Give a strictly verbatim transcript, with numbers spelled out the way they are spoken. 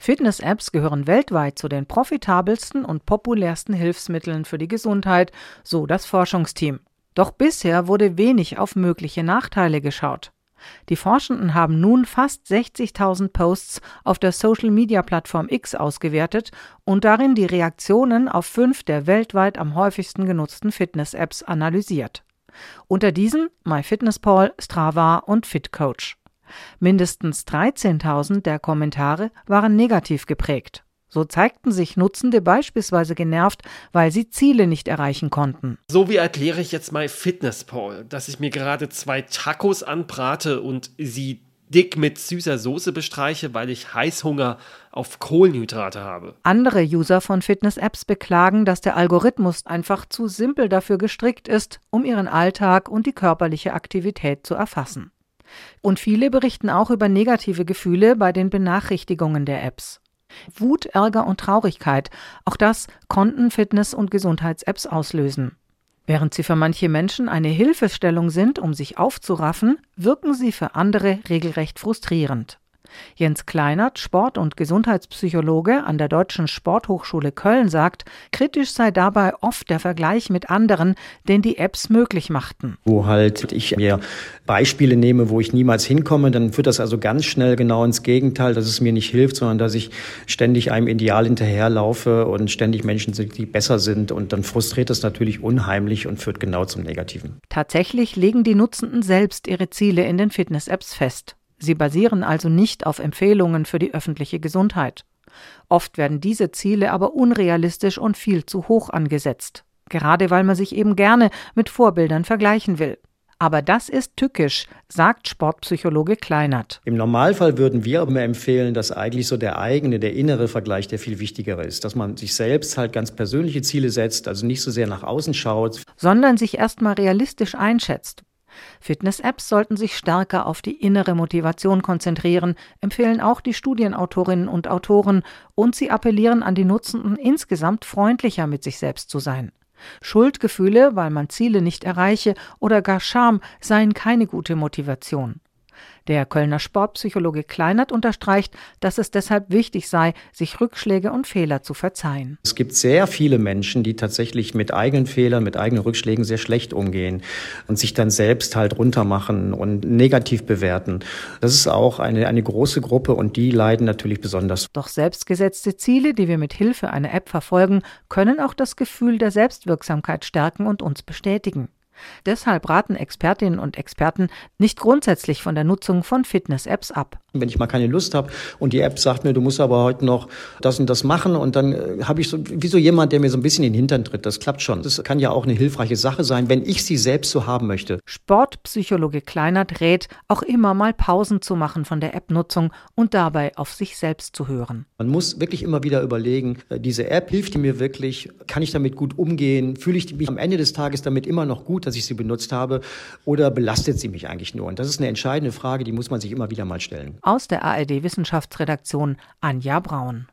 Fitness-Apps gehören weltweit zu den profitabelsten und populärsten Hilfsmitteln für die Gesundheit, so das Forschungsteam. Doch bisher wurde wenig auf mögliche Nachteile geschaut. Die Forschenden haben nun fast sechzigtausend Posts auf der Social-Media-Plattform X ausgewertet und darin die Reaktionen auf fünf der weltweit am häufigsten genutzten Fitness-Apps analysiert. Unter diesen MyFitnessPal, Strava und FitCoach. Mindestens dreizehntausend der Kommentare waren negativ geprägt. So zeigten sich Nutzende beispielsweise genervt, weil sie Ziele nicht erreichen konnten. So wie erkläre ich jetzt MyFitnessPal, dass ich mir gerade zwei Tacos anbrate und sie dick mit süßer Soße bestreiche, weil ich Heißhunger auf Kohlenhydrate habe. Andere User von Fitness-Apps beklagen, dass der Algorithmus einfach zu simpel dafür gestrickt ist, um ihren Alltag und die körperliche Aktivität zu erfassen. Und viele berichten auch über negative Gefühle bei den Benachrichtigungen der Apps. Wut, Ärger und Traurigkeit, auch das konnten Fitness- und Gesundheits-Apps auslösen. Während sie für manche Menschen eine Hilfestellung sind, um sich aufzuraffen, wirken sie für andere regelrecht frustrierend. Jens Kleinert, Sport- und Gesundheitspsychologe an der Deutschen Sporthochschule Köln, sagt, kritisch sei dabei oft der Vergleich mit anderen, den die Apps möglich machten. Wo halt ich mir Beispiele nehme, wo ich niemals hinkomme, dann führt das also ganz schnell genau ins Gegenteil, dass es mir nicht hilft, sondern dass ich ständig einem Ideal hinterherlaufe und ständig Menschen sind, die besser sind, und dann frustriert das natürlich unheimlich und führt genau zum Negativen. Tatsächlich legen die Nutzenden selbst ihre Ziele in den Fitness-Apps fest. Sie basieren also nicht auf Empfehlungen für die öffentliche Gesundheit. Oft werden diese Ziele aber unrealistisch und viel zu hoch angesetzt, gerade weil man sich eben gerne mit Vorbildern vergleichen will. Aber das ist tückisch, sagt Sportpsychologe Kleinert. Im Normalfall würden wir immer empfehlen, dass eigentlich so der eigene, der innere Vergleich der viel wichtigere ist. Dass man sich selbst halt ganz persönliche Ziele setzt, also nicht so sehr nach außen schaut. Sondern sich erstmal realistisch einschätzt. Fitness-Apps sollten sich stärker auf die innere Motivation konzentrieren, empfehlen auch die Studienautorinnen und Autoren, und sie appellieren an die Nutzenden, insgesamt freundlicher mit sich selbst zu sein. Schuldgefühle, weil man Ziele nicht erreiche, oder gar Scham seien keine gute Motivation. Der Kölner Sportpsychologe Kleinert unterstreicht, dass es deshalb wichtig sei, sich Rückschläge und Fehler zu verzeihen. Es gibt sehr viele Menschen, die tatsächlich mit eigenen Fehlern, mit eigenen Rückschlägen sehr schlecht umgehen und sich dann selbst halt runtermachen und negativ bewerten. Das ist auch eine, eine große Gruppe, und die leiden natürlich besonders. Doch selbstgesetzte Ziele, die wir mit Hilfe einer App verfolgen, können auch das Gefühl der Selbstwirksamkeit stärken und uns bestätigen. Deshalb raten Expertinnen und Experten nicht grundsätzlich von der Nutzung von Fitness-Apps ab. Wenn ich mal keine Lust habe und die App sagt mir, du musst aber heute noch das und das machen, und dann äh, habe ich so wie so jemand, der mir so ein bisschen in den Hintern tritt. Das klappt schon. Das kann ja auch eine hilfreiche Sache sein, wenn ich sie selbst so haben möchte. Sportpsychologe Kleinert rät, auch immer mal Pausen zu machen von der App-Nutzung und dabei auf sich selbst zu hören. Man muss wirklich immer wieder überlegen, äh, diese App, hilft die mir wirklich? Kann ich damit gut umgehen? Fühle ich mich am Ende des Tages damit immer noch gut, dass ich sie benutzt habe, oder belastet sie mich eigentlich nur? Und das ist eine entscheidende Frage, die muss man sich immer wieder mal stellen. Aus der A R D Wissenschaftsredaktion Anja Braun.